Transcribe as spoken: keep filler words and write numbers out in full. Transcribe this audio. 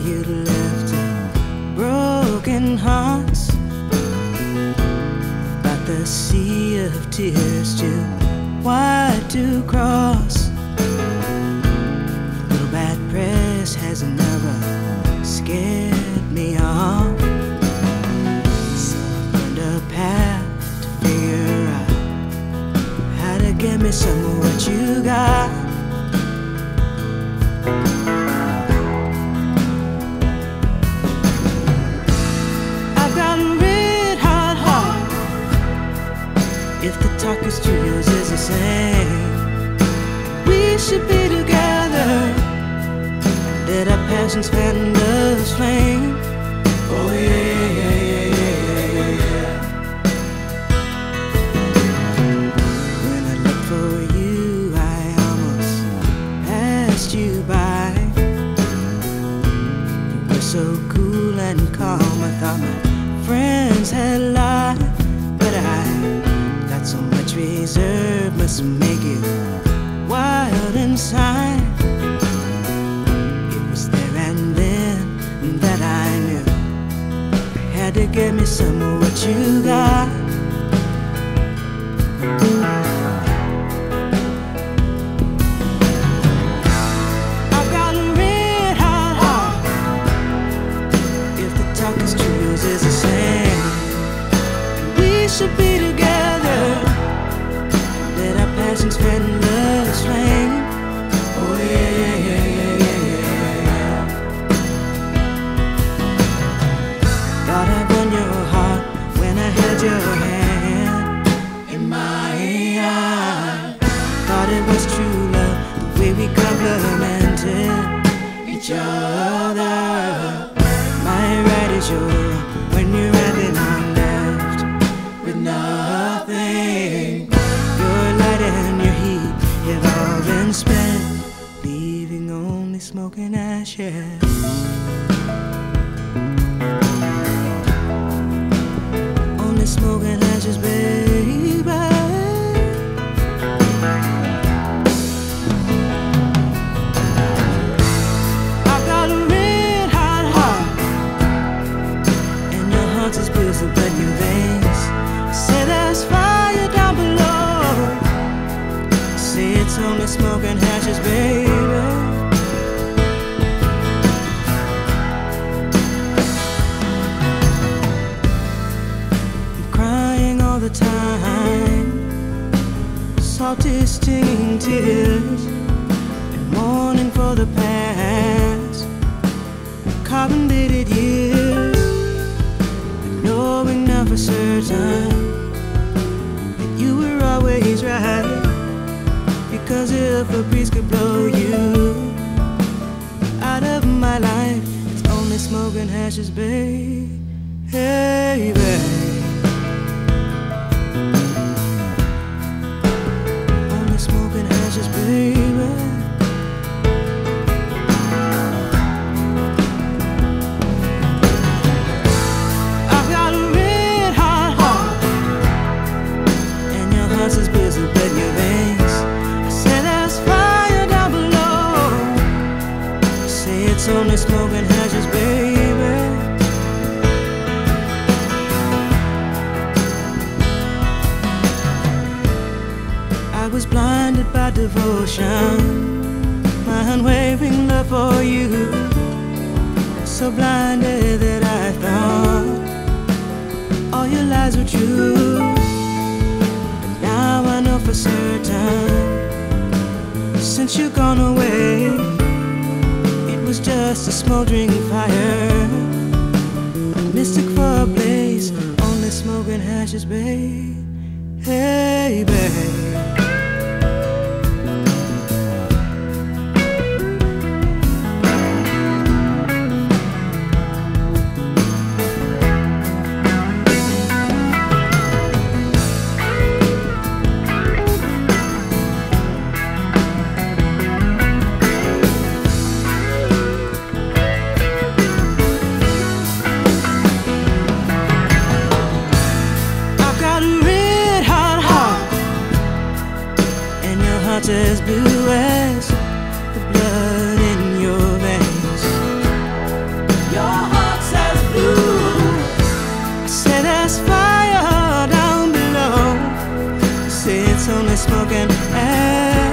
you left broken hearts, but the sea of tears too wide to cross. Little bad press has never scared me off, so I learned a path to figure out how to get me some of what you got. If the talk is true, yours is the same. We should be together. Let our passions fan the flame. Oh yeah, yeah, yeah, yeah, yeah, yeah. When I looked for you, I almost passed you by. You were so cool and calm, I thought my friends had lied, but I so much reserve must make you wild inside. It was there and then that I knew I had to get me some of what you got. I've got a red hot heart. If the talk is true, yours is the same. We should be together. Let our passions fan the flame. Oh yeah, yeah, yeah, yeah, yeah. Thought I won your heart when I held your hand in my hand. Thought it was true love, the way we complimented each other. My right is your wrong. When you're right, then I'm left with nothing. Your light and your heat have all been spent, leaving only smoke and ashes. Only smoke and ashes, baby. I've got a red hot heart, and your heart is bruised up in your veins. Say there's fire down below. Say it's only smoke and ashes, baby. I'm crying all the time, salty stinging tears, and mourning for the past, carbon-dated years, and knowing now for certain that you were always right. Because if a breeze could blow you out of my life, it's only smoke and ashes, babe. Hey, babe. Only smoke and ashes, baby. I've got a red hot heart, and your heart's as busy but your veins. It's only smoke and ashes, baby. I was blinded by devotion, my unwavering love for you, so blinded that I thought all your lies were true. But now I know for certain, since you've gone away, was just a smoldering fire, a mystic for a blaze, only smoke and ashes, babe. Hey, babe. As blue as the blood in your veins. only smoke and ash.